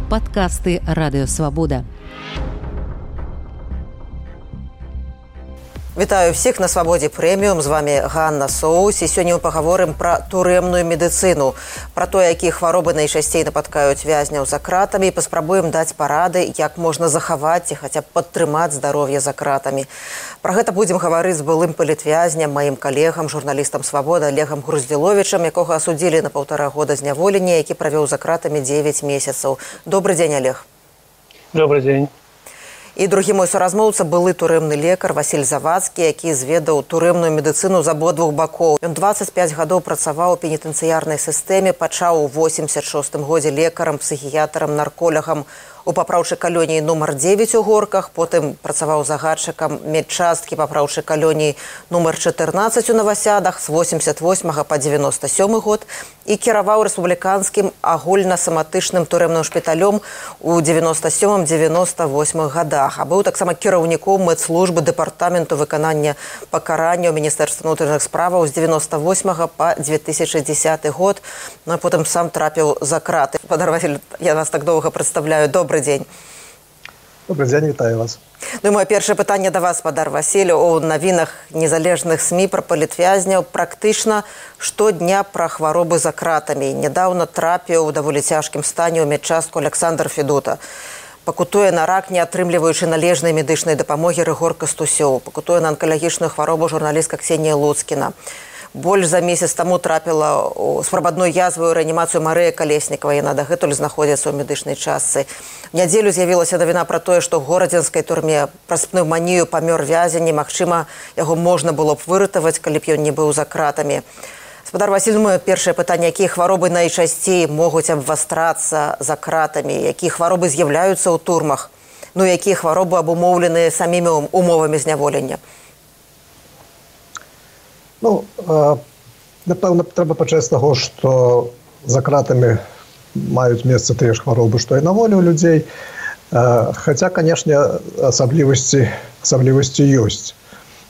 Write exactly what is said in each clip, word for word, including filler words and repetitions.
Падкасты Радыё Свабода. Вітаю всіх на Свабодзе Прэміум. З вами Ганна Соус. І сёння мы пагаворым пра турэмную медыцыну, пра то, якія хваробы найчасцей напаткаюць вязняў за кратамі, і паспрабуем даць парады, як можна захаваць ці хаця б падтрымаць здароўе за кратамі. Пра гэта будзем гаварыць з былым палітвязням, маім калегам, журналістам Свабода Олегам Груздзіловічам, якога асудзілі на паўтара года зняволення, які правёў за кратамі дзевяць месяцаў. Добры дзень, Олег. Добрый дзень. І другі мой суразмоўца былы турэмны лекар Васіль Завадскі, які зведаў турэмную медыцыну з абодвух бакоў. Ён дваццаць пяць гадоў працаваў у пенітэнцыярнай сістэме, пачаў у восемьдесят шостым годзе лекарам, псіхіятрам, нарколягам у папраўчай калоніі нумар дзевяць у Горках, потым працаваў загадчыкам медчасткі папраўчай калоніі нумар чатырнаццаць у Навасядах з восемьдесят восьмага па дзевяносто сёмы год і кіраваў рэспубліканскім агульна-саматычным турэмным шпіталём у девяносто сёмым — девяносто восьмым годах. А быў таксама кіраўніком медслужбы дэпартаменту выканання пакарання ў Міністэрстве внутренніх справаў з девяносто восьмага па две тысячи дзесяты год. Ну, а потым сам трапіў за краты. Спадар Васіль, я вас так доўга прадстаўляю. Добрый день. Добрый день, вітаю вас. Ну, моє перше питання до вас, спадар Васіль. У навінах незалежных СМІ пра палітвязняў практычна штодня пра хваробы за кратамі. Нядаўна трапіў у даволі цяжкім стане ў медчастку Александр Федута. Пакутуе на рак, не атрымліваючы належнай медычнай дапамогі Рыгор Кастусёў. Пакутуе на анкалагічную хваробу журналістка Ксенія Луцкіна. Больш за месяц таму трапіла з прабадной язвай у рэанімацыю Марыя Калеснікава. Яна дагэтуль знаходзіцца ў медычнай частцы. В нядзелю з'явілася навіна пра тое, што ў горадзенскай турме праз пнеўманію памёр вязень, і, магчыма, яго можна было б выратаваць, калі б ён не быў за кратамі. Спадар Васіль, моё першае пытанне: якія хваробы найчасцей могуць абвастрацца за кратамі? Якія хваробы з'яўляюцца ў турмах? Ну, якія хваробы абумоўленыя самімі умовамі зняволення? Ну, напэўна, трэба пачаць з таго, што за кратамі маюць месца тыя ж хваробы, што і на волі ў людзей. Хаця, канешне, асаблівасці, асаблівасці ёсць.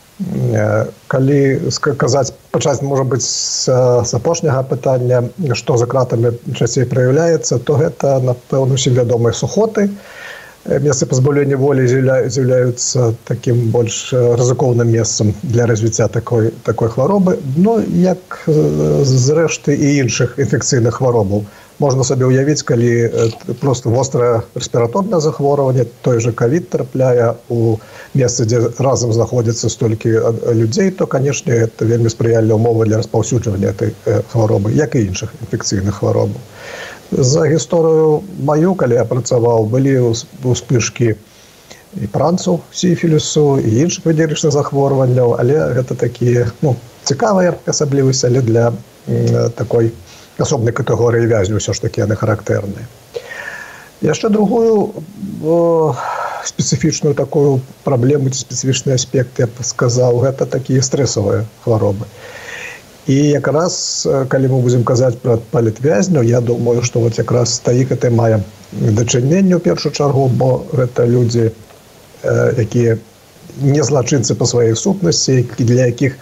Калі казаць, пачаць, можа быць, з апошняга пытання, што за кратамі часцей праяўляецца, то гэта, напэўна, усім вядомыя сухоты. Месцы пазбаўлення волі з'яўляюцца такім больш рызыкоўным месцам для развіцця такой, такой хваробы. Ну, як зрэшты і іншых інфекцыйных хваробаў. Можна сабе ўявіць, калі проста вострае рэспіраторнае захворванне, той же ковід трапляе у месцы, дзе разам знаходзіцца столькі людзей, то, канешне, гэта вельмі спрыяльныя ўмовы для распаўсюджвання гэтай хваробы, як і іншых інфекцыйных хваробаў. За гісторыю маю, калі я працаваў, былі ўспышкі і пранцу, сіфілісу, і іншых венерычных захворванняў, але гэта такія, ну, цікавыя асаблівасці, але для м, такой асобнай катэгорыі вязню ўсё ж такі яны характэрныя. Яшчэ другую о, спецыфічную такую праблему ці спецыфічны аспект, я б сказаў, гэта такія стрэсавыя хваробы. І якраз, калі мы будзем казаць пра палітвязняў, я думаю, што вот якраз таік гэта мае дачыненне ў першую чаргу, бо гэта людзі, якія не злачынцы па сваёй сутнасці, для якіх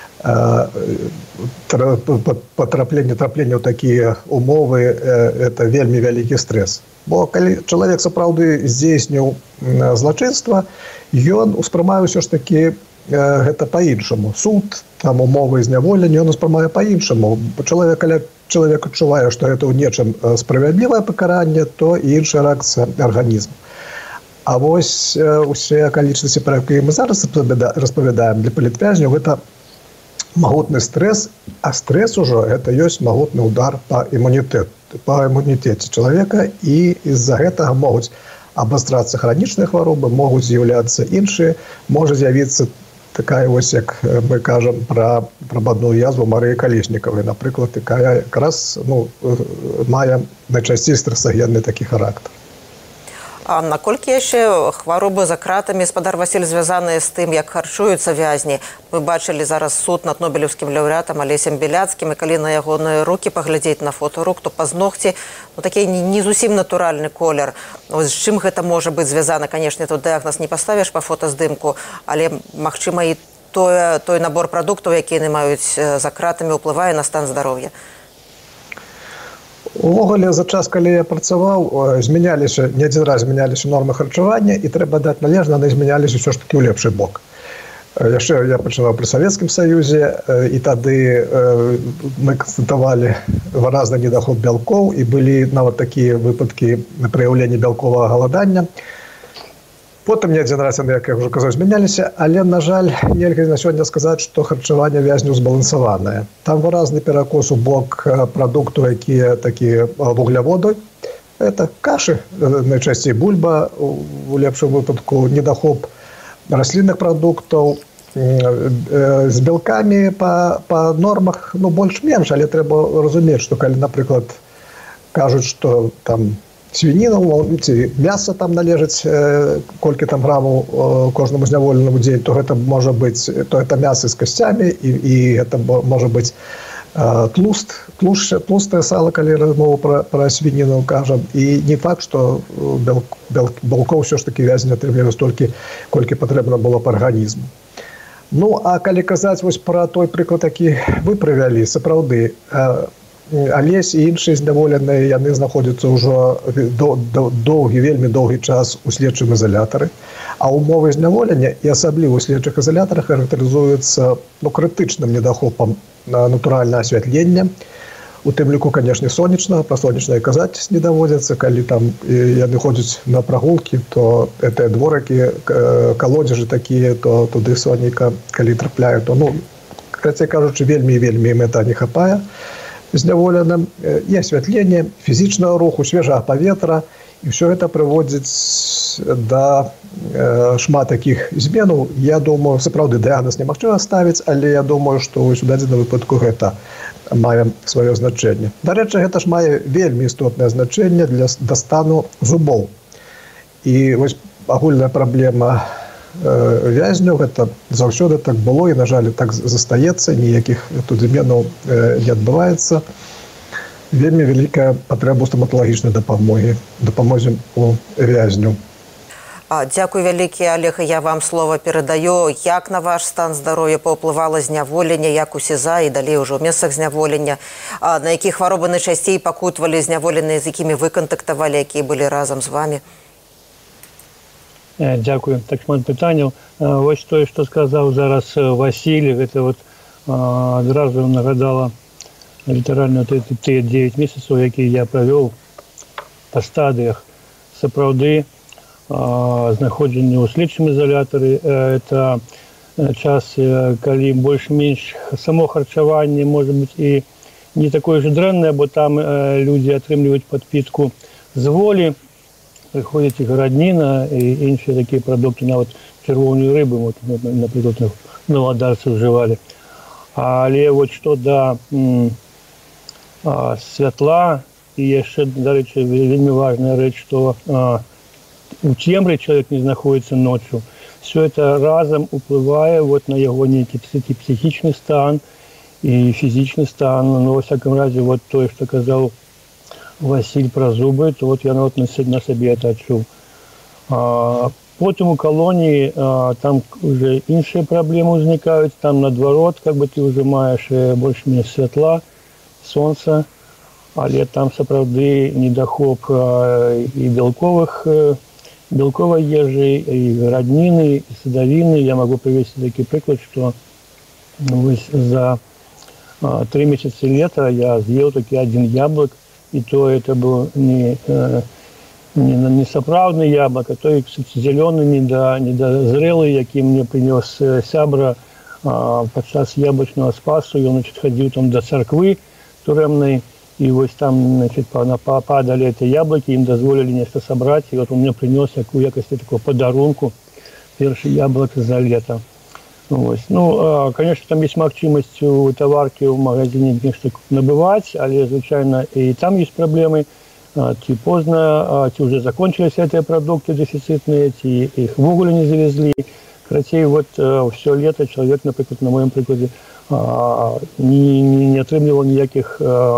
патрапленне трапленне ў такія умовы это вельмі вялікі стрэс. Бо калі чалавек сапраўды здзейсніў злачынства, ён успрымае ўсё ж такі гэта па-іншаму. Суд, там умовы зняволення, ён успрымае па-іншаму. Чалавек, калі чалавек адчувае, што гэта ў нечым справядлівае пакаранне, то і іншая рэакцыя арганізму. А вось усе акалічнасці, пра якія мы зараз распавядаем, для палітвязняў гэта магутны стрэс, а стрэс ужо гэта ёсць магутны удар па імунітэту, па імунітэце чалавека, і з-за гэтага могуць абвастрацца хранічныя хваробы, могуць з'яўляцца іншыя, можа з'явіцца такая вось, як мы кажам пра прабадную язву Марыі Калеснікавай, напрыклад, якая якраз, ну, мае найчасцей стрэсагенны такі характар. А наколькі яшчэ хваробы за кратамі, спадар Васіль, звязаныя з тым, як харчуюцца вязні? Мы бачылі зараз суд над нобелеўскім лаўрэатам Алесем Беляцкім, і калі на ягоныя рукі паглядзець на фота рук, то пазногці, ну, такі не зусім натуральны колер. З чым гэта можа быць звязана? Канешне, тут дыягназ не паставіш па фотаздымку, але, магчыма, і той, той набор прадуктаў, якія яны маюць за кратамі, ўплывае на стан здароўя. Увогуле, за час, калі я працаваў, змяняліся, не адзін раз змяняліся нормы харчавання, і трэба даць належна, яны змяняліся ўсё ж такі ў лепшы бок. Яшчэ я пачынаў пры Савецкім Саюзе, і тады мы канстатавалі выразны недахоп бялкоў, і былі нават такія выпадкі праяўлення бялковага галадання. Потым не адзін раз яны, як я ўжо казаў, змяняліся, але, на жаль, нельга на сёння сказаць, што харчаванне вязняў збалансаванае. Там выразны перакос у бок прадуктаў, якія такія вугляводы. Это кашы, найчасцей бульба, у лепшым выпадку недахоп раслінных прадуктаў, з бялкамі па, па нормах, ну, больш-менш, але трэба разумець, што калі, напрыклад, кажуць, што там свініна, ці мяса там належыць, колькі там грамаў кожнаму зняволенаму дзень, то гэта можа быць, то гэта мяса з касцямі, і, і гэта можа быць тлуст, тлустае сало, калі размову пра, пра свініну кажам, і не факт, што бялк, бялк, бялкоў ўсё ж такі вязень атрымлівае столькі, колькі патрэбна было па арганізму. Ну, а калі казаць вось пра той прыклад, які вы прывялі, сапраўды, Алесь і іншыя зняволеныя, яны знаходзяцца ўжо доўгі, вельмі доўгі час у следчым изолятары, а умовы зняволення, і асабліва ў следчых изолятарах, характарызуюцца, ну, крытычным недахопам натуральнага асвятлення. У тым ліку, канешне, сонечнага, пра сонечнае казаць не даводзіцца, калі там яны ходзяць на прагулкі, то гэтыя дворыкі, калодзежы такія, то туды сонейка, калі трапляе, то, ну, карацей кажучы, вельмі і вельмі ім гэта не хапае зняволеным, і асвятленне, фізічнага руху, свежага паветра, і ўсё гэта прыводзіць да э, шмат такіх зменаў. Я думаю, сапраўды дыягназ немагчыма ставіць, але я думаю, што ў дадзеным выпадку гэта мае сваё значэнне. Дарэчы, гэта ж мае вельмі істотнае значэнне для стану зубоў. І вось агульная праблема вязняў, гэта заўсёды так было, і, на жаль, так застаецца, ніякіх тут зменаў не адбываецца. Вельмі вялікая патрэба стаматалагічнай дапамогі, дапамозе у вязню. Дзякуй вялікі, Олег, я вам слова перадаю. Як на ваш стан здароўя паўплывала зняволенне, як у СІЗА і далей ужо ў месцах зняволення? На якія хваробы найчасцей пакутвалі зняволеныя, з якімі вы кантактавалі, якія былі разам з вамі? Дякую. Так шмат пытанняў. Вось тое, што сказаў зараз Васіль, гэта вот адразу нагадала літаральна тыя дзевяць месяцаў, якія я правёў па стадыях. Сапраўды, знаходжанне ў следчым изолятары, это час, калі больш-менш само харчаванне можа быць і не такое ж дрэннае, бо там людзі атрымліваюць падпітку з волі, прыходзіць і гарадніна, і іншыя такія прадукты, нават чырвоную рыбу, вот, напрыклад, навадарцы ўжывалі. Але вот што да м, а, святла, і яшчэ, дарэчы, вельмі важная рэч, што а, у цемры чалавек не знаходзіцца ноччу. Все это разам уплывае вот, на яго нейкі псіхічны стан і фізічны стан. Ну, во всяком разе, вот тое, што казаў Васіль пра зубы, то вот я вот на сабе это адчуў. Потым у калоніі там уже іншыя праблемы ўзнікаюць, там наадварот, как бы ты уже маеш больш-менш святла, сонца, але там сапраўды недахоп і белковых, белковай ежы, і радніны, і садавіны. Я могу привести такі прыклад, што за три месяцы лета я з'еў такі один яблык, и то это был не, не, не сапраўдны яблок, а той зеленый, недозрелый, які мне принес сябра падчас яблочного спасу. Ён, значит, ходил там до церквы турэмнай, и вот там, значит, попадали эти яблоки, им дозволили нечто собрать, и вот он мне принес у якости такого подарунку перший яблок за лето. Ось. Ну, конечно, там есть магчымасць у таваркі ў магазине нешта набываць, але, звычайна, і там есть проблемы. Ці позна, ці уже закончились эти продукты дефицитные, ці их ввогуле не завезли. Карацей, вот все лето человек, например, на моем прикладе, не, не, не атрымліваў ніякіх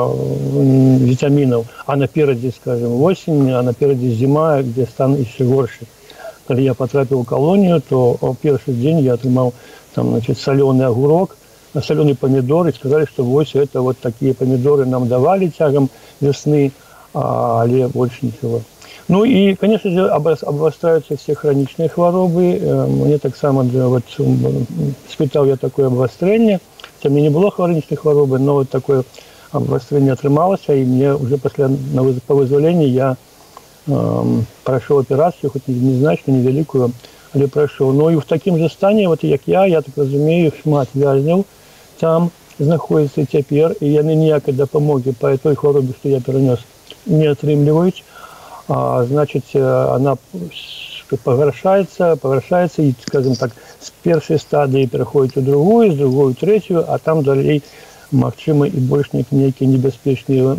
витаминов. А наперадзе, скажем, осень, а наперадзе зима, где стан еще горше. Когда я потрапил в колонию, то в первый день я атрымаў там, значит, соленый огурок соленый помидор и сказали, что вот это вот такие помидоры нам давали тягом весны, а але больше ничего. Ну и, конечно же, обостряются все хроничные хворобы. Мне так само, вот, испытал я такое обострение. У меня не было хроничной хворобы, но вот такое обострение отрымалось, и мне уже после, по вызволению я эм, прошел операцию, хоть незначную, невеликую, але прошел. Но и в таким же стані, вот як я, я так разумею, шмат вязнів там знаходится теперь, и яны ніякой допомоги по той хворобе, что я перенес, не отрымливают. А, значит, она погоршается, погоршается, и, скажем так, с первой стадии переходит в другую, с другой в третью, а там далее магчыма і больш нейкія небяспечныя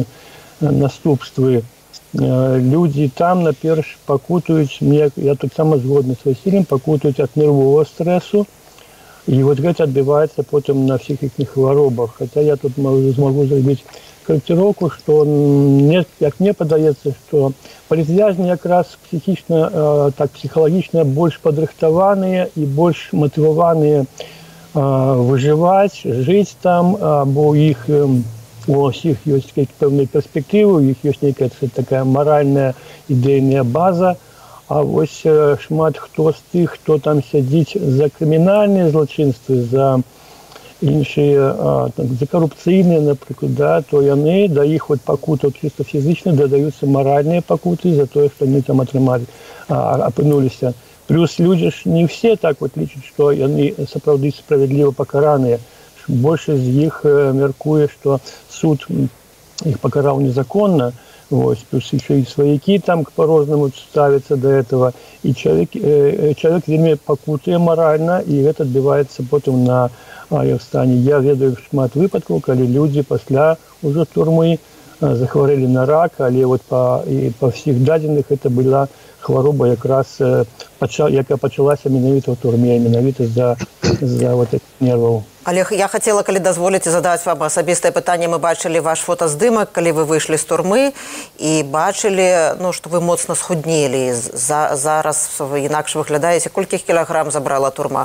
наступствы. Людзі там наперш пакутаюць, я таксама згодны з Васілем, пакутаюць ад нервового стрэсу, і вот гэта адбіваецца потым на всіх іх хваробах. Хаця я тут змагу зрабіць корректировку, что мне, як мне падаецца, что палітвязні якраз психічна, так психалагічна больш падрыхтаваныя і больш матываваныя выживать, жить там, бо у іх у усіх ёсць пэўныя перспектывы, у іх ёсць нейкая такая маральная ідэйная база, а вось шмат хто з тых, хто там сядзіць за крымінальныя злачынствы, за іншыя, за карупцыйныя, напрыклад, да, то яны да іх вот пакутаў чыста фізічна дадаюцца маральныя пакуты за тое, што яны там атрымалі, апынуліся. Плюс люди ж не все так вот лічаць, што яны сапраўды справядліва пакараныя. Большасць з іх мяркуе, што суд іх пакараў незаконна, вось, плюс еще и сваякі там по-рознаму ставяцца да этого, і чалавек, э, чалавек вельмі пакутуе маральна, і гэта адбіваецца потым на іх стане. Я ведаю шмат выпадкаў, калі людзі пасля ўжо турмы захварэлі на рак, але вот па, і па ўсіх дадзеных это была хвароба якраз, яка пачалася менавіта ў турме, менавіта за, за вот этих нерваў. Олег, я хотела, калі дазволіце, задаць вам асабістае пытанне. Мы бачылі ваш фотаздымак, калі вы выйшлі з турмы, і бачылі, ну, што вы моцна схуднелі. За, зараз інакш выглядаеце. Колькіх кілаграм забрала турма?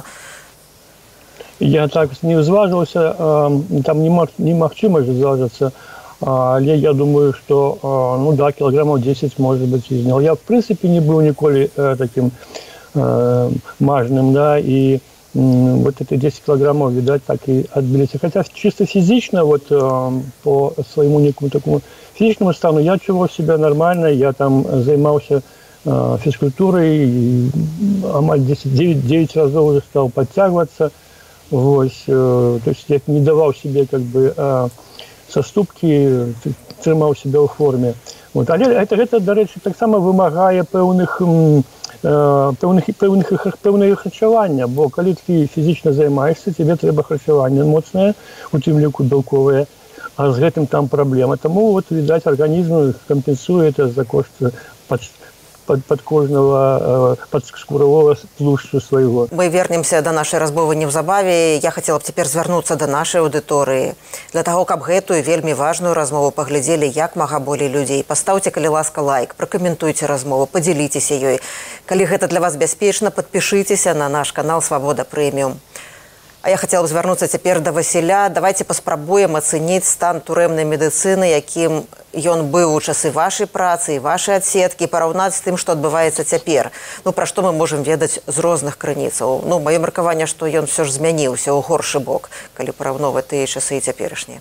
Я так не зваживался, там немагчыма же зважиться, але я думаю, что, ну да, килограммов десять, может быть, изнял. Я, в принципе, не был николи таким э, мажным, да, и вот эти десять килограммов, видать, так и отбились. Хотя чисто физично, вот э, по своему некому такому физичному стану, я чувствовал себя нормально, я там занимался э, физкультурой, и амаль девять разов уже стал подтягиваться, вот, э, то есть я не давал себе как бы э, саступкі, трымаў себя ў форме. Вот. Але гэта, гэта, дарэчы, таксама вымагае пэўных, пэўных, пэўных, пэўнае харчавання, бо калі ты фізічна займаешься, тебе трэба харчаванне моцнае, у тым ліку белковае, а з гэтым там праблема. Таму, вот, відаць, арганізм кампенсуе это за кошт пад, пад, падкожнага, падскуравого тлушчу свайго. Мы вернемся до нашай размовы неўзабаве. Я хацела б цяпер звярнуцца да нашай аўдыторыі. Для таго, каб гэтую вельмі важную размову паглядзелі як мага болей людзей. Пастаўце, калі ласка, лайк, пракаментуйце размову, падзяліцеся ёй. Калі гэта для вас бяспечна, падпішыцеся на наш канал «Свабода Прэміум». А я хотела бы звярнуцца цяпер да Васіля. Давайте паспрабуем ацэніць стан турэмнай медыцыны, якім ён быў у часы вашай працы і вашай адсеткі, параўнаць з тым, што адбываецца цяпер. Ну, пра што мы можам ведаць з розных крыніцаў. Ну, маё меркаванне, што ён все ж змяніўся ў горшы бок, калі параўноўваць тыя часы і цяперашнія.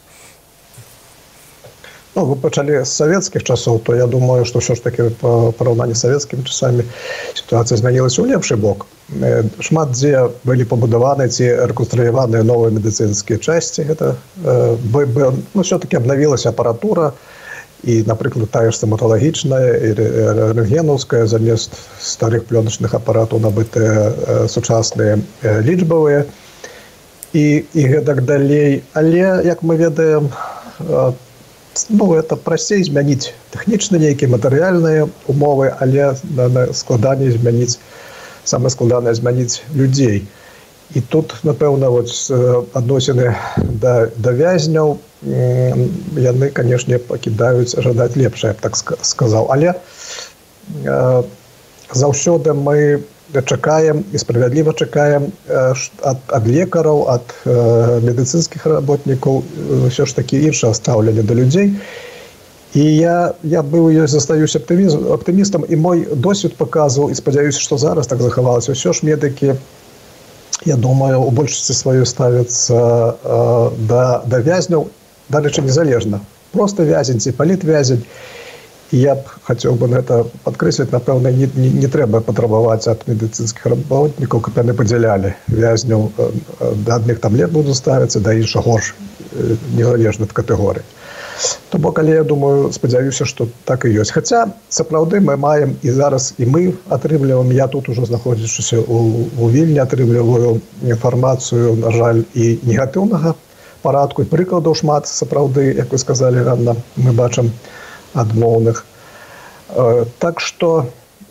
Ну, вы пачалі з савецкіх часоў, то я думаю, што ўсё ж такі па параўнанні з савецкімі часамі сітуацыя змянілася ў лепшы бок. Шмат дзе былі пабудаваны ці рэканструяваныя новыя медыцынскія часці. Гэта, ну, все-таки абнавілася апаратура, і, напрыклад, тая ж стаматалагічная і рэнтгенаўская, замест старых плёначных апаратаў набытыя сучасныя лічбавыя і, і гэтак далей. Але, як мы ведаем, ну, это прасцей змяніць тэхнічна нейкія матэрыяльныя умовы, але складаней змяніць, самае складанае змяніць людзей. І тут, напэўна, вот, адносіны да, да вязняў, яны, канешне, пакідаюць жадаць лепшае, я б так сказаў. Але э, заўсёды мы чакаем і справядліва чакаем ад, ад лекараў, ад э, медыцынскіх работнікаў ўсё ж такі іншае стаўленне да людзей. І я, я быў і застаюся аптымістам, і мой досвед паказваў, і спадзяюся, што зараз так захавалася. Ўсё ж медыкі, я думаю, у большасці сваёй ставяцца э, да, да вязняў, дарэчы, незалежна. Просто вязень ці палітвязень. І я б хацеў бы на гэта падкрэсліць, напэўна, не, не, не трэба патрабаваць ад медыцынскіх работнікаў, каб яны падзялялі вязняў, да адных там лет будуць ставіцца, да іншых горш, незалежна ад катэгорый. То бок, але я думаю, спадзяюся, што так і ёсць. Хаця, сапраўды, мы маем і зараз, і мы атрымліваем, я тут ужо знаходзячыся у, у Вільні, атрымліваю інфармацыю, на жаль, і негатыўнага парадку, і прыкладаў шмат, сапраўды, як вы сказалі ранна, мы бачым адмоўных. Так што,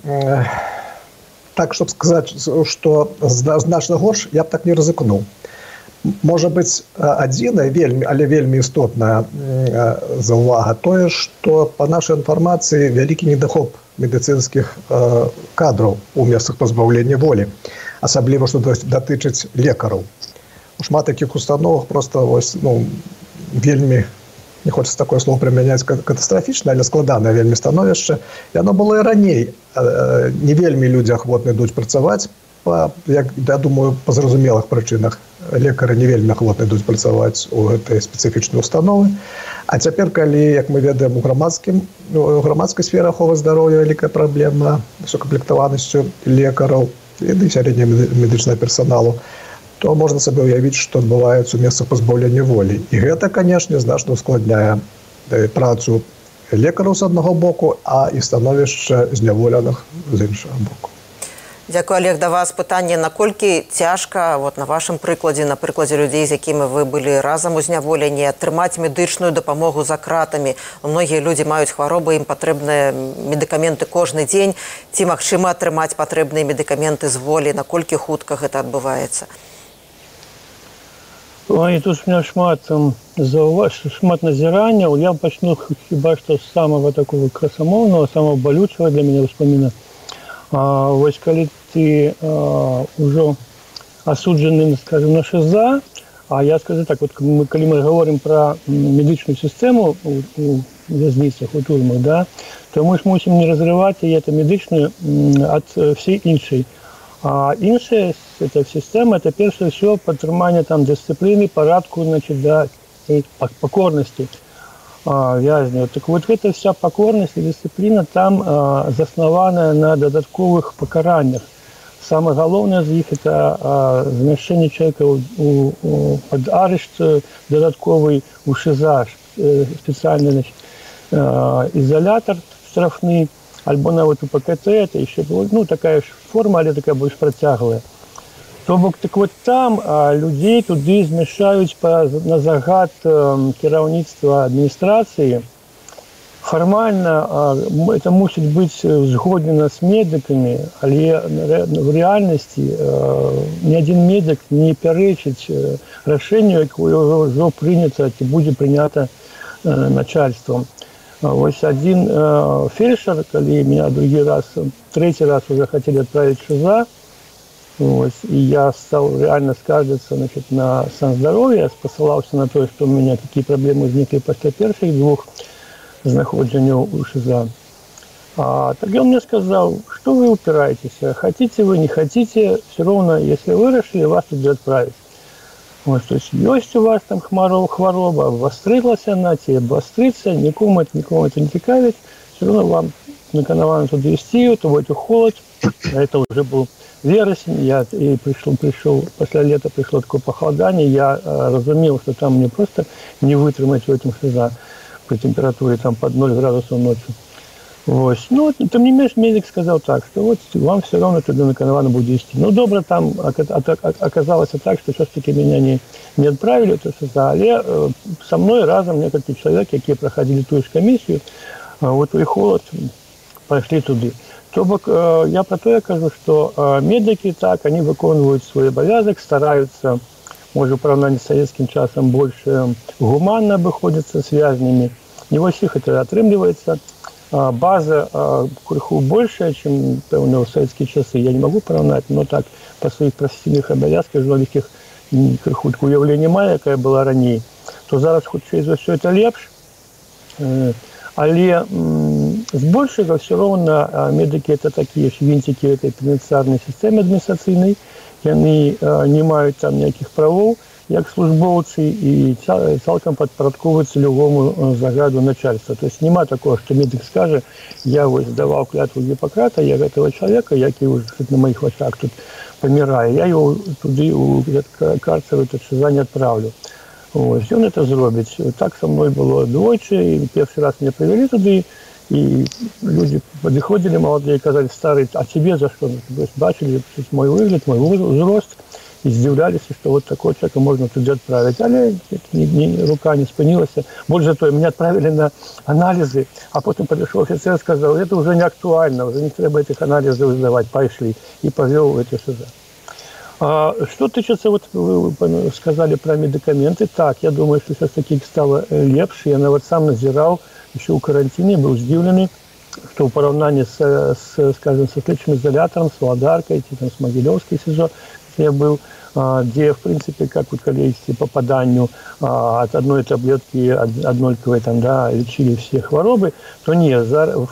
так, щоб сказаць, што значна горш, я б так не рызыкнуў. Можа быць, адзінае, вельмі, але вельмі істотная заўвага тое, што па нашай інфармацыі вялікі недахоп медыцынскіх кадраў у месцах пазбаўлення волі, асабліва, што датычыць лекараў. У шмат такіх установах проста ось, ну, вельмі, не хочацца такое слово прымяняць, катастрафічна, але складанае вельмі становішча. І оно было і раней. Не вельмі людзі ахвотна ідуць працаваць, па, як, я думаю, па зразумелых прычынах. Лекары не вельмі ахвотна ідуць працаваць у гэтай спецыфічнай установы. А цяпер, калі, як мы ведаем, у грамадскім, у грамадскай сферы аховы здароўя вялікая праблема з укамплектаванасцю лекараў і сярэдняга медычнага персаналу, то можна сабе уявіць, што адбываецца ў месцах пазбаўлення волі. І гэта, канешне, значна ускладняе працу лекараў з аднаго боку, а і становішча зняволеных з іншага боку. Дзякую, Олег, да вас пытанне, наколькі цяжка, вот на вашым прыкладзе, на прыкладзе людзей, з якімі вы былі разам у зняволенні, атрымаць медычную дапамогу за кратамі. Многія людзі маюць хваробы, ім патрэбныя медыкаменты кожны дзень. Ці магчыма атрымаць патрэбныя медыкаменты з волі, наколькі хутка гэта адбываецца? Ой, тут у меня шмат, шмат назіранняў. Я пачну хіба што з самого такого красамоўнага, самого балючага для мяне ўспаміна. А, вось калі ты а, ўжо асуджаны, скажем, на ШЗА, а я скажу так, вот, мы, калі мы говорим про медычную сістэму у, у вязніцах, у турмах, да, то мы ж мусім не разрываць і это медычную ад всей іншай. А іншая эта сістэма, это перш ўсё падтрыманне там дысцыпліны, парадку, значит, да, і пакорнасці вязняў. Так вот, эта вся покорность и дисциплина там а, заснованная на додатковых покараниях. Самое главное из них это а, замещение человека у, у, у, под арешт додатковый у ШИЗА, специальный, значит, а, изолятор штрафный, альбо на вот у ПКТ, это еще, ну, такая форма, але такая больше протяглая. То бок, так вот там а, людей туды змяшаюць па, на загад а, кіраўніцтва адміністрацыі. Фармальна а, это мусіць быць узгоднена з медыкамі, але в рэальнасці а, ні адзін медык не пярэчыць рашэнню, якое ўжо прынята ці будзе прынята а, начальством. А, вось адзін а, фельдшер, калі меня другі раз, трэці раз уже хотели отправить в ШИЗА, вот, и я стал реально скаржиться, значит, на санздоровье, посылался на то, что у меня какие проблемы возникли после первых двух знаходжений у ШИЗА. А тогда он мне сказал, что вы упираетесь, хотите вы, не хотите, все равно, если вы решили, вас туда отправить. Вот, то есть, есть у вас там хмарова, хвороба, обострилась она, тебе обострится, никому это, никому это не цікавить, все равно вам наканавано туда вести, то будет холод, а это уже был вересень, я и пришел, пришел, после лета пришло такое похолодание, я э, разумел, что там мне просто не вытрымать в этом ШИЗА при температуре там под ноль градусов ночью. Вот. Ну, тем не менее, медик сказал так, что вот вам все равно туда наканавано будет вести. Ну, добро там оказалось так, что все-таки меня не, не отправили в это ШИЗА, але э, со мной разом несколько человек, которые проходили ту же комиссию, э, вот и холод, пошли туда. То бок, э, я про то я кажу, что э, медики так, они выполняют свой обовязок, стараются, может, в поравнании с советским часом, больше гуманно обходятся с вязнями. Не во всех это отрымливается. база крыху большая, чем, певно, в советские часы. Я не могу поравнать, но так, по своих професійних обов'язках, журналістських, крыху уявлення маю, яка була раніше. То зараз, хоч через все це лепш, але збольшого все одно медики це такі ж вінтики в цій пенітенціарній системі адміністраційній, вони не мають там ніяких правов, як службовці, і цілком підпорядковуються любому загаду начальства. Тобто немає такого, що медик скаже, я ось давав клятву Гіппократа, я цього чоловіка, який вже на моїх очах тут помирає, я його туди у карцер не відправлю. Ось, він це зробить. Так со мною було двічі, і перший раз мене привели туди, і люди підходили молоді і казали, старий, а тебе за що? Бачили мій вигляд, мій возраст, і здивлялися, що от такого чоловіка можна туди відправити. Але ні, ні, рука не спинилася. Більше того, мене відправили на аналізи, а потім підійшов офіцер і сказав, це вже не актуально, вже не треба цих аналізів здавати, пішли, і повів в це сюди. А что тычется, вот вы сказали про медикаменты, так, я думаю, что сейчас таких стало лепше, я вот сам назирал, еще в карантине, был удивленный, что в поравнании с, с скажем, со следственным изолятором, с Володаркой, там, с Могилевской СИЗО, где я был, где, в принципе, как вот количестве по попаданию от одной таблетки, однольковой, там, да, лечили все хворобы, то нет, в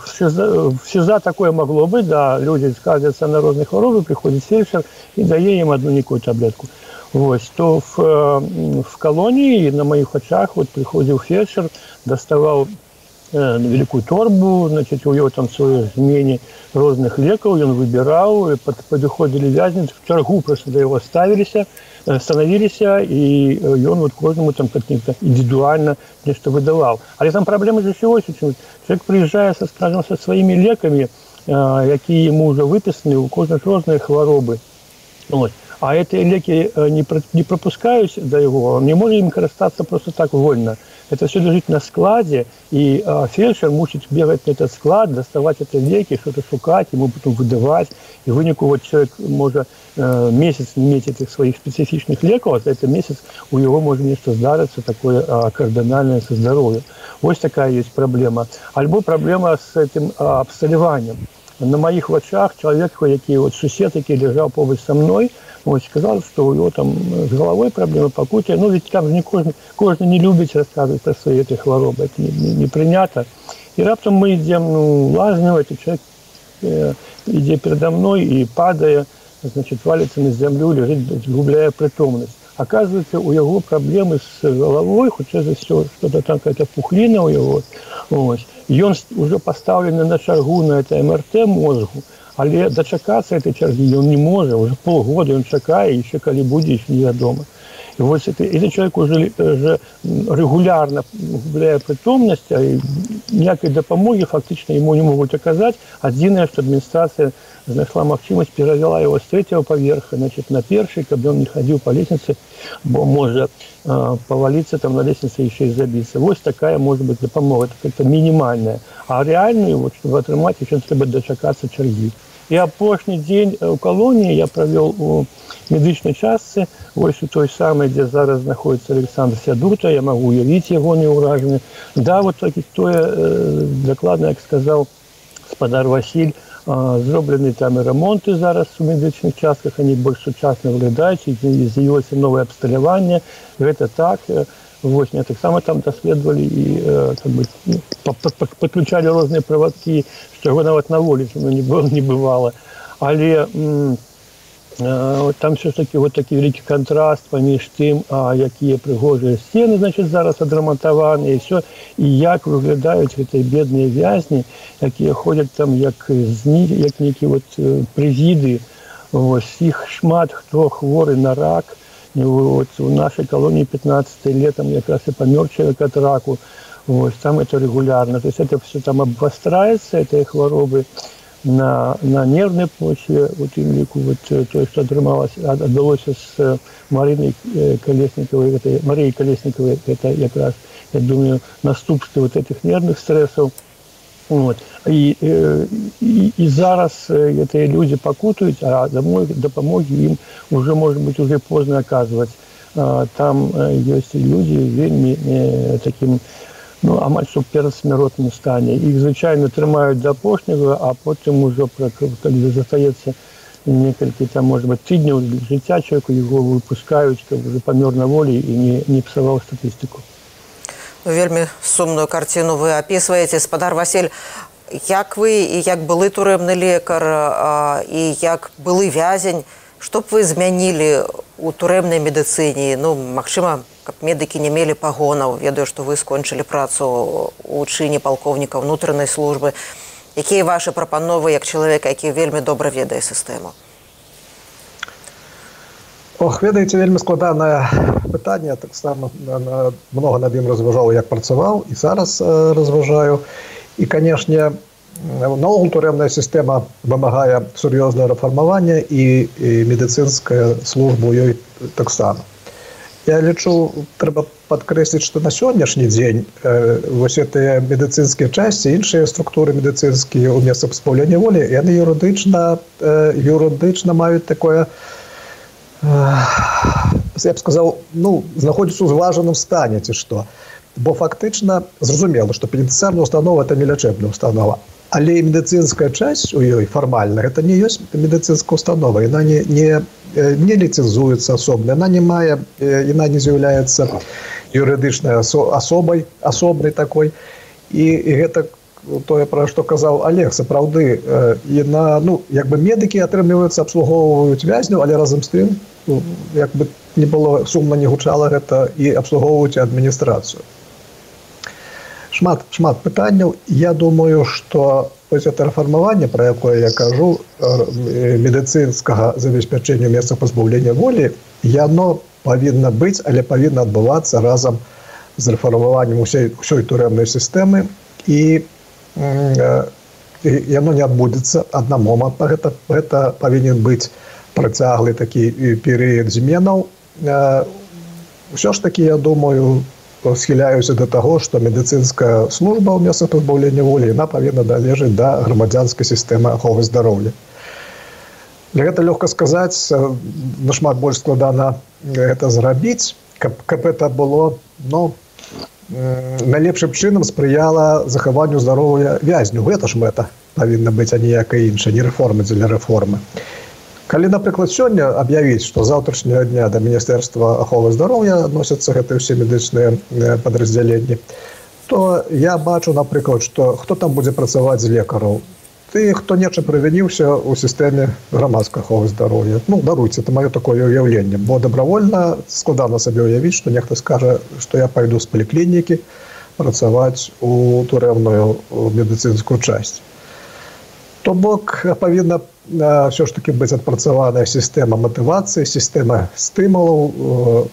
СИЗО такое могло быть, да, люди сказываются на разные хворобы, приходит фельдшер и дает им одну некую таблетку. Вот, то в, в колонии на моих очах вот приходил фельдшер, доставал э, великую торбу, значит, у него там свои змени разных леков, он выбирал, под, подходили вязницы, в чергу просто до его ставились, становились, и он вот каждому там как-то индивидуально нечто выдавал. А там проблема же чего? Человек приезжает, со, скажем, со своими леками, э, які ему уже выписаны, у кожного разные хворобы. Вот. А эти леки не, не пропускают до его, он не может им користаться просто так вольно. Это все лежит на складе, и э, фельдшер мучит бегать на этот склад, доставать эти леки, что-то шукать, ему потом выдавать. И в вынику вот человек может э, месяц не иметь этих своих специфичных леков, а за этот месяц у него может нечто здариться такое э, кардинальное со здоровьем. Вот такая есть проблема. Альбо проблема с этим э, обстолеванием. На моих очах человек, який вот сусед, який лежал побач со мной, вот, сказал, что у него там с головой проблемы, покутия. Ну, ведь там не кожен, кожен не любит рассказывать про свои эти хворобы, это не, не, не принято. И раптом мы идем, ну, лазню, этот человек э, идет передо мной и, падая, значит, валится на землю, лежит, губляя притомность. Оказывается, у него проблемы с головой, хоть это все, что-то там, какая-то пухлина у него. Вот. И он уже поставлен на чергу на это эм эр тэ мозгу, але дочекаться этой черги он не может, уже полгода он чекает, еще коли будет, еще неведомо. И вот это, этот человек уже, уже регулярно губляя притомность, а никакой допомоги фактически ему не могут оказать. Единое, что администрация нашла возможность, перевела его с третьего поверха, значит, на первый, чтобы он не ходил по лестнице, бо может э, повалиться там на лестнице еще и забиться. Вот такая может быть допомога, это как-то минимальная. А реальную, вот, чтобы отримать, еще треба дочекаться черги. И опошний день у колонии я провел у медичной части, ось у той самой, где зараз знаходится Александр Сядута, я могу уявить его неураженный. Да, вот так и то, э, докладно, как сказал господар Василь, э, зроблены там и ремонты зараз у медичных частках, они больше сучасно виглядають, и з'явилося новое обсталявання, это так. Вот, меня так само там доследовали и э, как бы, ну, подключали разные проводки, что его навіть на вулиці ну, не, было, не бывало. Але м, э, там все-таки вот такий великий контраст поміж тим, а, які пригожі стіни, значить, зараз відремонтовані, і все. І як виглядають ці бідні в'язні, які ходять там як, зні, як які от, привіди. Ось, їх шмат, хто хворий на рак. Вот, у нашей колонии пятнадцатое летом я как раз и помер человек от раку. Вот, там это регулярно. То есть это все там обостряется, этой хворобы на, на нервной почве. Вот, вот, то, что отдалось, отдалось с Мариной Колесниковой, это, Марией Колесниковой, это как раз, я думаю, наступство вот этих нервных стрессов. Вот. І, і, і зараз ці люди покутують, а допомоги їм вже, може бути, вже поздно оказувати. Там є люди вельми таким ну, амаль што перадсмяротным стане. Іх звычайна трымаюць да апошняга, а потым ужо, калі застаецца некалькі, там, можа быць, тыдняў жыцця чалавеку, яго выпускаюць, каб уже памёр на волі і не, не псаваў статыстыку. Вельмі сумную карціну вы апісваеце. Спадар Васіль, як вы і як былы турэмны лекар, і як былы вязень, што б вы змянілі у турэмнай медыцыне? Ну, магчыма, каб медыкі не мелі пагонаў. Ведаю, што вы скончылі працу у чыне палкоўніка ўнутранай службы. Якія вашы прапановы як чалавека, які вельмі добра ведае сістэму? Ох, ведаеце, вельмі складанае пытанне. Таксама многа над ім разважаў, як працаваў, і зараз разважаю. І, канешне, наогул турэмная сістэма вымагае сур'ёзнае рэфармавання, і, і медыцынская служба ў ёй таксама. Я лічу, трэба падкрэсліць, што на сённяшні дзень э, вось гэтыя медыцынскія часці, іншыя структуры медыцынскія ў месцах пазбаўлення волі, яны юрыдычна, э, юрыдычна маюць такое, э, я б сказаў, ну, знаходзяцца ў зважаным стане, ці што. Бо фактычна зразумела, што пенітэнцыярная установа – это не лячэбная установа. Але і медыцынская часть у ёй фармальна, гэта не ёсць медыцынская установа, яна не, не, не ліцэнзуецца асобна, яна не мае, яна не з'яўляецца юрыдычнай асобай, асобнай такой. І, і гэта тое, пра што казаў Олег, сапраўды, яна, ну, як бы медыкі атрымліваюцца, абслугоўваюць вязняў, але разам з тым, ну, як бы не было, сумна не гучала гэта, і абслугоўваюць адміністрацыю. Шмат, шмат пытанняў. Я думаю, што вось гэта рэфармаванне, пра якое я кажу, медыцынскага забеспячэння месцаў пазбаўлення волі, яно павінна быць, але павінна адбывацца разам з рэфармаваннем усёй, усёй турэмнай сістэмы, і э, яно не адбудзецца аднамомантна. Гэта, гэта павінен быць працяглы такі перыяд зменаў. Э, усё ж такі, я думаю, схіляюся да таго, што медыцынская служба ў месцах пазбаўлення волі, яна павінна належыць да грамадзянскай сістэмы аховы здароўя. Для гэта лёгка сказаць, нашмат больш складана гэта зрабіць, каб, каб гэта было, ну, найлепшым чынам спрыяла захаванню здароўя вязню. Гэта ж мэта павінна быць, а ніякая іншая, не рэформа дзеля рэформы. Калі, напрыклад, сёння аб'явіць, што з заўтрашняга дня да Міністэрства аховы здароўя адносяцца гэтыя ўсе медычныя падраздзяленні, то я бачу, напрыклад, што хто там будзе працаваць з лекараў? Ты, хто нечым правініўся ў сістэме грамадскай аховы здароўя. Ну, даруйце, это маё такое ўяўленне, бо дабравольна складана сабе ўявіць, што нехта скажа, што я пайду з паліклінікі працаваць у турэмную медыцынскую часць. То бок павінна ўсё ж такі быць адпрацаваная сістэма матывацыі, сістэма стымулаў,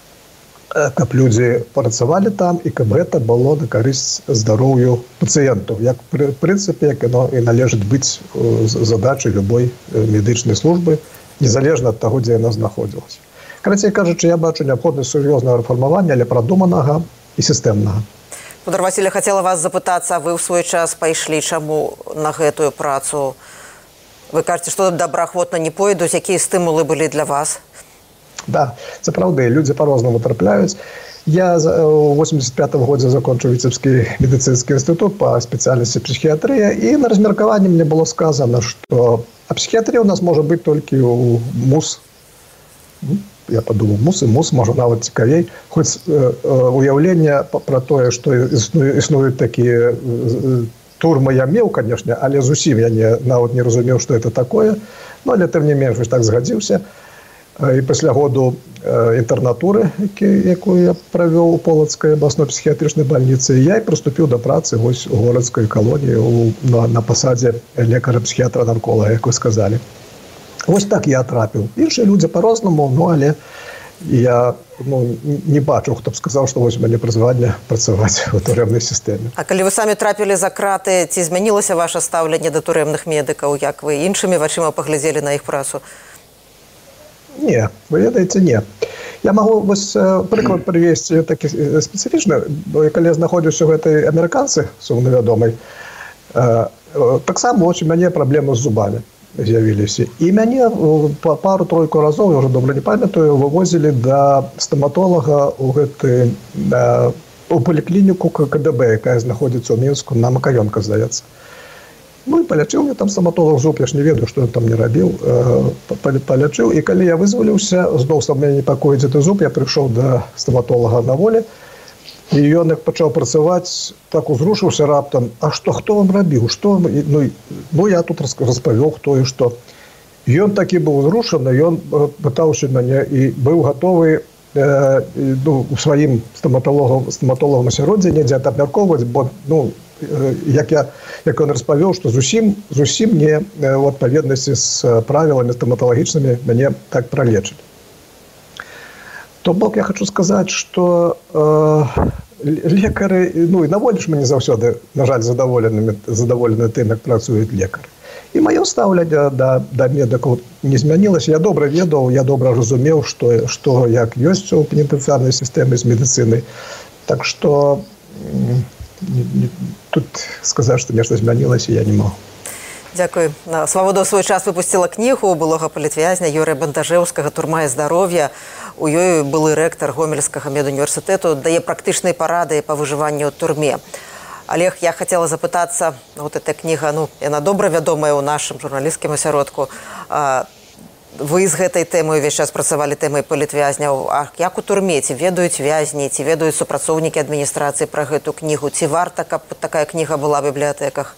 каб людзі працавалі там і каб гэта было на карысць здароўю пацыентаў. Як пры прынцыпе, як яно і належыць быць задачай любой медычнай службы, незалежна ад таго, дзе яна знаходзілася. Карацей кажучы, я бачу неабходнасць сур'ёзнага рэфармавання, але прадуманага і сістэмнага. Спадар Васіль, хацела вас запытацца, вы ў свой час пайшлі чаму на гэтую працу? Вы кажаце, што добраахвотна не пойдуць, якія стымулы былі для вас? Да, це правда, людзі па-рознаму трапляюць. Я ў восемьдесят пятым годзе закончыў Віцебскі медыцынскі інстытут па спецыяльнасці псіхіятрыя, і на размеркаванні мне было сказано, што а псіхіятрыя у нас можа быць толькі ў МУС. Я подумал, МУС і МУС, можа нават цікавей. Хоць э, уяўленне пра тое, што існуюць такія турмы, я меў, канешне, але зусім я не, нават не разумеў, што это такое. Ну, але тым не менш, вось так згадзіўся. І пасля году э, інтэрнатуры, якую я правёў у Полацкай абласной псіхіятрычнай бальніцы, я і прыступіў да працы вось у горадскай калоніі у, на, на пасадзе лекара-псіхіятра-нарколага, як вы сказалі. Вось так я трапіў. Іншыя людзі па-рознаму, ну, але я ну, не бачу, хто б сказаў, што вось у мяне прызванне працаваць у турэмнай сістэме. А калі вы самі трапілі за краты, ці змянілася ваша стаўленне да турэмных медыкаў, як вы іншымі вачыма паглядзелі на іх працу? Не, вы ведаеце, не. Я магу вось прыклад прывесці такі спецыфічны, бо калі я знаходзіўся ў гэтай амерыканцы, сумна вядомай, таксама вось у мяне праблемы з зубамі з'явіліся. І мяне пару-тройку разоў, я ўжо добра не памятаю, вывозілі да стаматолага ў гэты у паліклініку КДБ, якая знаходзіцца ў Мінску, на Макаёнка, здаецца. Ну і палячыў мне там стаматолог зуб, я ж не ведаю, што ён там не рабіў. Палячыў, і калі я вызваліўся, зноў са мяне непакоіць гэты зуб, я прыйшоў да стаматолага на волі, і ён як пачаў працаваць, так узрушыўся раптам. А што, хто вам рабіў? Што? Ну, ну я тут распавёў, хто і што. Ён такі быў узрушаны, ён пытаўся мяне і быў гатовы э, ну, у сваім стаматологам, стаматологам асяроддзі недзе абмяркоўваць, бо ну, э, як, я, як ён распавёў, што зусім, зусім не э, у адпаведнасці з правіламі стаматалагічнымі мяне так пралечылі. То бок я хочу сказаць, што э, лекары, ну і на волі ж мы не заўсёды, на жаль, задаволены, задаволены тым, як працуюць лекары. І маё стаўленне да, да медыкаў не змянілася. Я добра ведаў, я добра разумеў, што, што як ёсць у пенітэнцыярнай сістэме з медыцынай. Так што тут сказаць, што нешта змянілася, я не магу. Дякую. Свабода ў свой час выпусціла кнігу былога палітвязня Юрыя Бандажэўскага «Турма і здароўе». У ёй былы рэктар Гомельскага медуніверсітэту дае практычныя парады па выжыванню ў турме. Олег, я хацела запытацца, вот эта кніга, ну, яна добра вядомая ў нашым журналісцкім асяродку. Вы з гэтай тэмай увесь час працавалі тэмай палітвязняў. А як у турме? Ці ведаюць вязні, ці ведаюць супрацоўнікі адміністрацыі пра гэту кнігу? Ці варта, каб такая кніга была ў бібліятэках?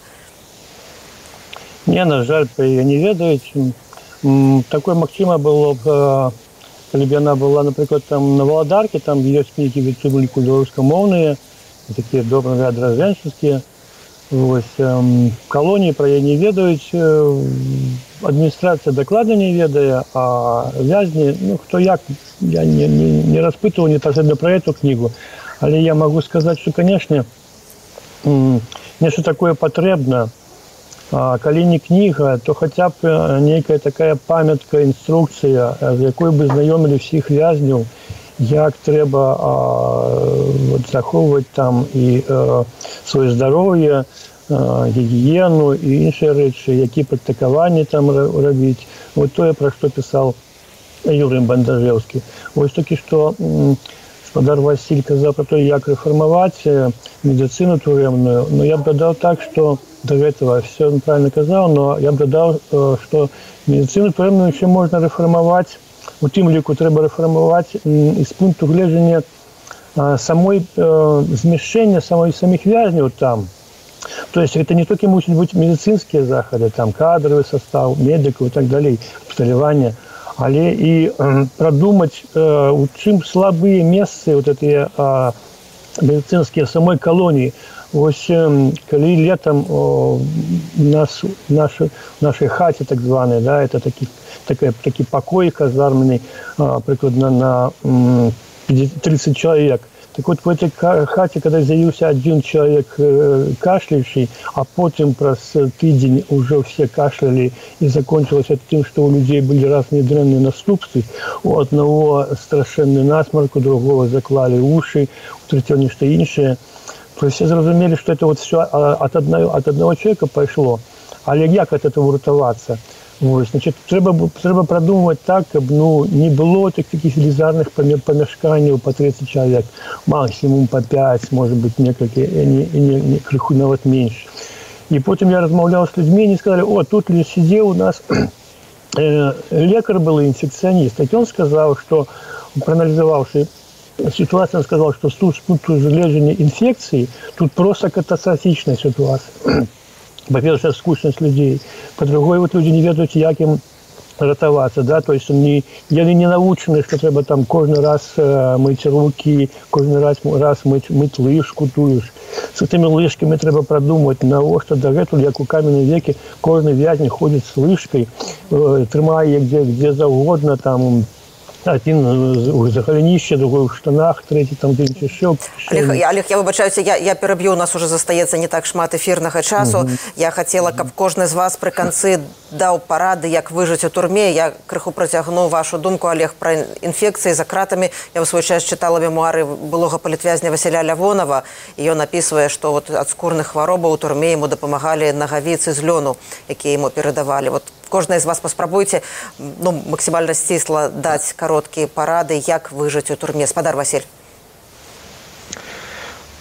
Не, на жаль, я не ведаюць. Такое магчыма было б, калі б яна была, напрыклад, там на Валадарке, там ёсць кнігі рэспубліку беларускамоўныя, такія добрыя адражэнскія. Вось калоніі пра яе не ведаюць, адміністрацыя дакладна не ведае, а вязні, ну хто як, я не, не, не распытываў непасрэдна пра эту кнігу, але я магу сказаць, што, канешне, нешта такое патрэбна. А калі не кніга, то хаця б нейкая такая памятка, інструкцыя, з якой бы знаёмілі ўсіх вязняў, як трэба а, вот, захоўваць там і а, сваё здароўе, а, гігіену і іншыя рэчы, які практыкаванні там рабіць. Вот тое, пра што пісаў Юрый Бандажэўскі. Вось такі, што гаспадар Васіль казаў пра тое, як рэфармаваць медыцыну турэмную. Но я б дадаў так, што до гэтага все он правильно казаў, но я б дадаў, што медыцыну турэмную яшчэ можна рэфармаваць. У тым ліку трэба рэфармаваць з пункту гледжання самой змяшчэння самой самих вязняў там. То есть это не толькі мусіць быць медыцынскія захады, там кадравы состав, медыкаў і так далей, абсталяванне, але і прадумаць, у чым слабыя месцы вот гэтыя медыцынскія самой калоніі. Вось калі летом у нас в нашей, нашей хаце так званой, да, это такі, такая, такі пакой казарменный, прикладно на тридцать человек. Так вот в этой хате, когда з'явився один человек кашляющий, а потом праз тыдзень уже все кашляли, и закончилось это тем, что у людей были разные дрянные наступства. У одного страшенный насморк, у другого заклали уши, у третьего нечто иншее. То есть все зразумели, что это вот все от одного, от одного человека пошло. Але як от этого уратоваться? Вот, значит, треба, треба продумывать так, каб ну, не было таких велизарных помешканий по тридцать человек, максимум по пять, может быть, несколько, не, не, не, крыху нават меньше. И потом я размовлял с людьми, они сказали, о, тут сидел у нас э, лекарь был инфекционист, и он сказал, что, проанализовавший ситуацию, он сказал, что тут, тут лежание инфекции, тут просто катастрофичная ситуация. Во-первых, скучность людей. По-другой, вот люди не ведают, як им ратоваться, да, то есть они не, не научены, что треба там каждый раз э, мыть руки, каждый раз, раз мыть, мыть лыжку, туешь. С этими лыжками треба продумать, на что до этого, як у каменной веке, каждый вязень ходит с лыжкой, э, трымая где, где завгодно, там, один за голенище, другой в штанах, третий там где-нибудь еще. Олег, Олег, я вибачаюся, я, я переб'ю, у нас уже застається не так шмат ефірного часу. Mm-hmm. Я хотіла, каб кожен з вас при кінці дав поради, як вижити у турмі. Я криху протягну вашу думку, Олег, про інфекції за кратами. Я в свій час читала мемуари былого політвязня Василя Лявонова, і він описує, що от від скурних хвороб у турмі йому допомагали нагавиці з льону, які йому передавали. От кожен з вас поспробуйте ну, максимально стисло дати короткі поради, як вижити у турмі. Спадар Василь.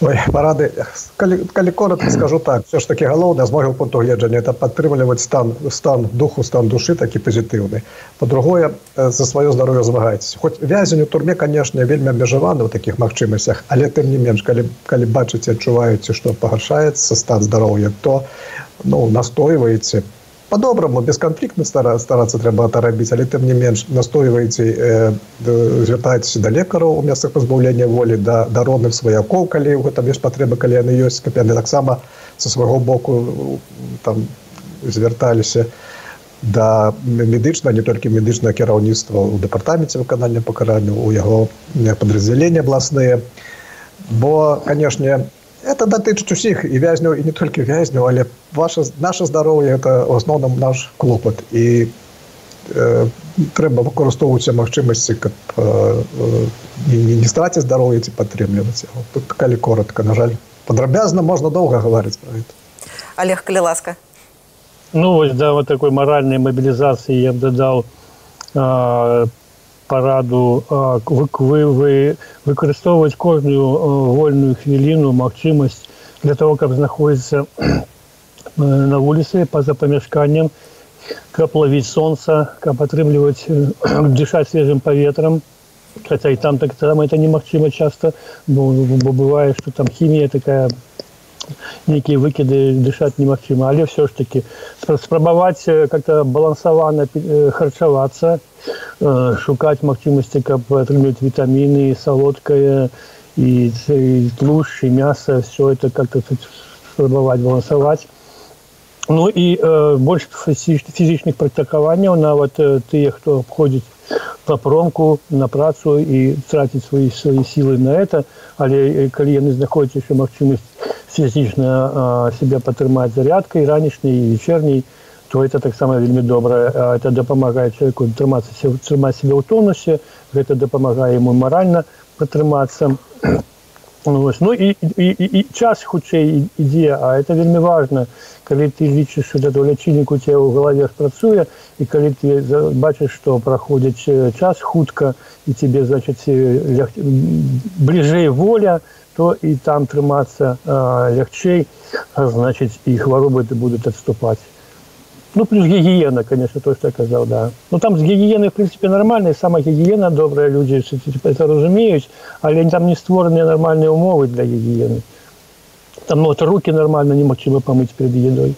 Ой, парады, калі, калі коротко скажу так, все ж таки галоўнае з мого пункту гледжання это падтрымліваць стан, стан духу, стан душы такі пазітыўны. Па-другое, за сваё здароўе змагайцеся. Хоць вязень у турме, канешне, вельмі абмежаваны ў такіх магчымасцях, але тым не менш, калі, калі бачыце, адчуваеце, што пагаршаецца стан здароўя, то ну, настойваеце. По-доброму, бесконфликтно стараться трэба это рабіць, але тым не менш настойваеце, э, звяртаецеся да лекараў у месцах пазбаўлення волі, да, да родных сваякоў, калі ў гэтым ёсць патрэба, калі яны ёсць, каб яны таксама са свайго боку там звярталіся да медычнага, не толькі медычнага кіраўніцтва ў дэпартаменце выканання пакарання, у яго падраздзялення абласныя. Бо, канешне, это датычыць усіх, і вязняў, і не толькі вязняў, але ваше, наше здароўе – это в основном наш клопат. І э, трэба выкарыстоўваць магчымасці, каб э, не, не страціць здароўе ці падтрымліваць яго. Тут, калі коротко, на жаль, падрабязна можна доўга гаварыць про гэта. Олег, калі ласка. Ну, вось да вот такой моральной мобилизации я бы додал э, параду вы, вы, вы, выкарыстоўваць кожную вольную хвіліну, магчымасць для того, каб знаходзіцца на вуліцы па-за памяшканнем, каб лавіць сонца, каб атрымліваць, дышаць свежым паветрам. Хотя и там так там это немагчыма часто, бо, бо бывае, што там хімія такая, некие выкиды дышаць немагчыма, але все ж таки спрабаваць как-то балансавана харчавацца, шукаць магчымасці, каб атрымліваць вітаміны, салодкае, і, і тлушч, і мяса, все это как-то спрабаваць балансаваць. Ну і э, больш фізічных практыкаванняў, нават э, тыя, хто абходзіць па промку на працу і траціць свае, свае сілы на это, але калі яны знаходзяць яшчэ магчымасць фізічна э, себя падтрымаць зарядкай ранішняй і вечерняй, то это таксама вельмі добра. Это дапамагае чалавеку трымацца, трымаць себе ў тонусе, гэта дапамагае яму маральна пратрымацца. Ну і, і, і, і час хутчэй ідзе, а это вельмі важна, калі ты лічыш, што гэта лячыльнік у цябе ў галаве працуе, і калі ты бачыш, што праходзіць час хутка, і тебе, значит, бліжэй воля, то і там трымацца лягчэй, значит, і хваробы будуць адступаць. Ну, плюс гигиена, конечно, то, что я сказал, да. Ну, там с гигиеной, в принципе, нормальная, сама гигиена, добрые люди это разумеют, але там не створенные нормальные умовы для гигиены. Там, ну, вот руки нормально не могли помыть перед едой.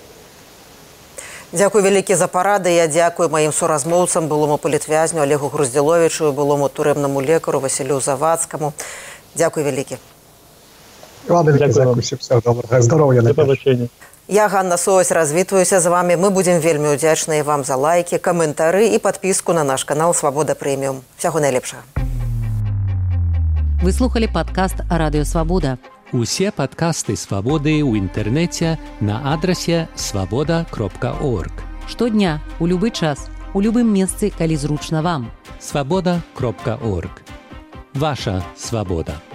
Дякую вялікі за парады. Я дзякую маім суразмоўцам, былому палітвязню Олегу Груздзіловічу, былому турэмнаму лекару Васілю Завадскаму. Дякую вялікі. Вам вялікі дзякую, всего доброго, здоров'я. До побачення. Я, Ганна Совась, развітваюся з вами. Мы будем вельмі удзячныя вам за лайки, каментары і подписку на наш канал Свабода Прэміум. Всяго найлепшага. Вы слухали падкаст Радыё Свабода. Усе падкасты Свабоды ў інтэрнэце на адрасе свабода кропка орг. Штодня, у любы час, у любым месцы, калі зручна вам. свабода кропка орг. Ваша свабода.